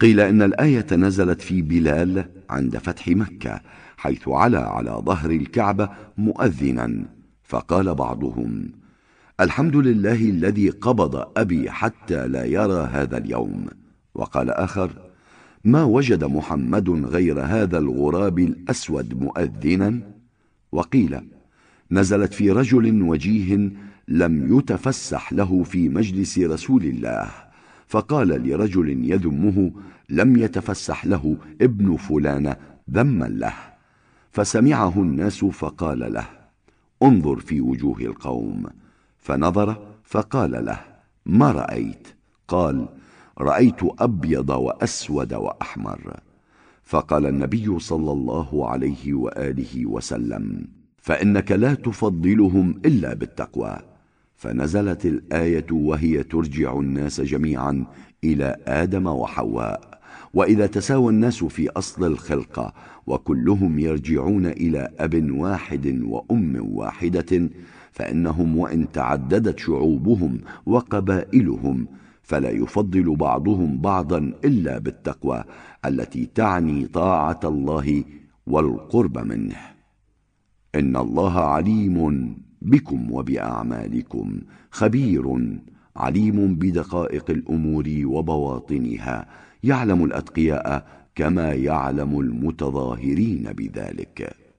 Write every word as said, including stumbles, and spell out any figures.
قيل إن الآية نزلت في بلال عند فتح مكة، حيث علا على ظهر الكعبة مؤذنا، فقال بعضهم: الحمد لله الذي قبض أبي حتى لا يرى هذا اليوم. وقال آخر: ما وجد محمد غير هذا الغراب الأسود مؤذنا. وقيل نزلت في رجل وجيه لم يتفسح له في مجلس رسول الله، فقال لرجل يذمه: لم يتفسح له ابن فلان ذما له. فسمعه الناس فقال له: انظر في وجوه القوم. فنظر فقال له: ما رأيت؟ قال: رأيت أبيض وأسود وأحمر. فقال النبي صلى الله عليه وآله وسلم: فإنك لا تفضلهم إلا بالتقوى. فنزلت الآية وهي ترجع الناس جميعا إلى آدم وحواء، وإذا تساوى الناس في أصل الخلقة وكلهم يرجعون إلى أب واحد وأم واحدة، فإنهم وإن تعددت شعوبهم وقبائلهم فلا يفضل بعضهم بعضا إلا بالتقوى التي تعني طاعة الله والقرب منه. إن الله عليم بكم وبأعمالكم خبير عليم بدقائق الأمور وبواطنها، يعلم الأتقياء كما يعلم المتظاهرين بذلك.